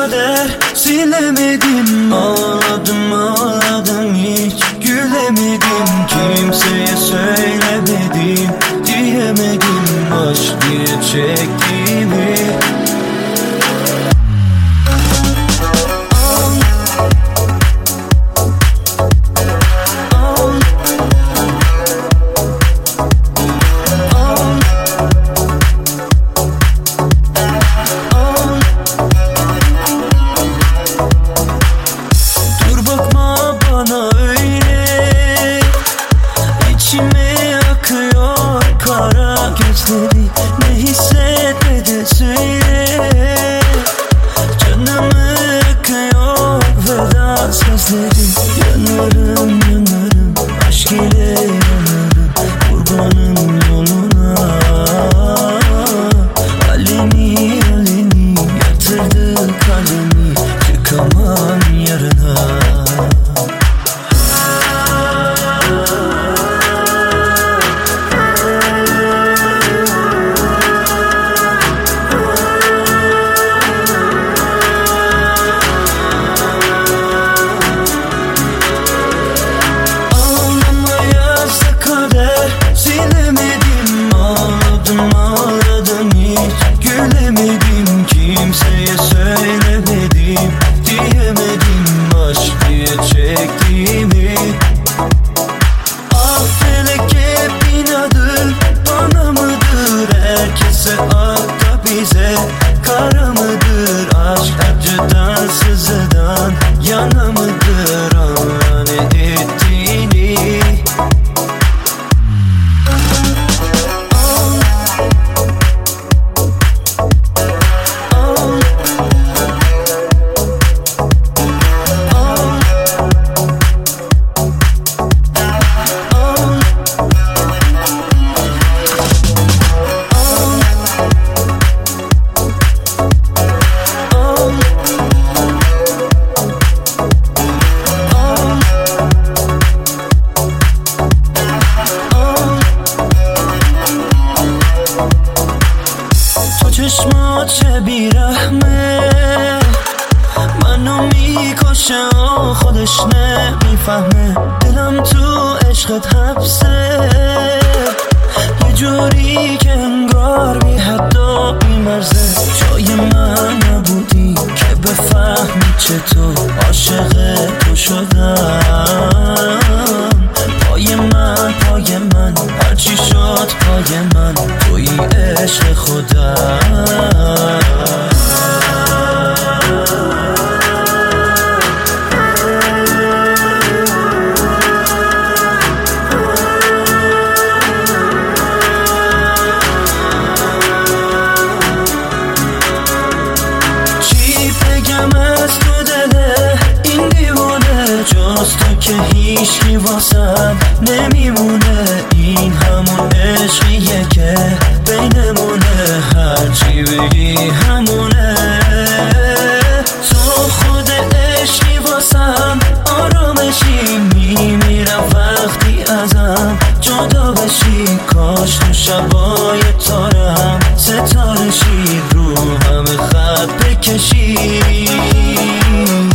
kader, silemedim. Ağladım ağladım, hiç gülemedim. Kimseye söylemedim, diyemedim aşk diye çektiğimi. Ne hissetmedi söyle, canımı yakıyor veda sözleri. Yanarım yanarım, aşk ile yanarım, kurbanım yoluna. Aleni aleni yatırdı kalemi, çıkamam yarına. Kimseye söylemedim, diyemedim aşk diye çektiğimi. Ah felek hep inadı bana mıdır? Herkese ak da bize kara mıdır? Aşk acıdan sızıdan yana mıdır? Anla ne ettiğini. چشمات بیرحمه منو میکشه و خودش نمیفهمه. دلم تو عشقت حبسه یه جوری که انگار بی حد و بی مرزه. جای من نبودی که بفهمی چطور عاشق تو شدم. پای من هرچی شد پای من توی عشق خودم. چی بگم از تو دله این دیوونه، جز تو که هیچکی واسم نمیمونه. این همون عشقیه که بینمونه، هرچی بگی همونه. تو خود عشقی واسم آرامشی، میمیرم وقتی ازم جدا بشی. کاش تو شبای تارم ستاره شی، رو همه خط بکشی.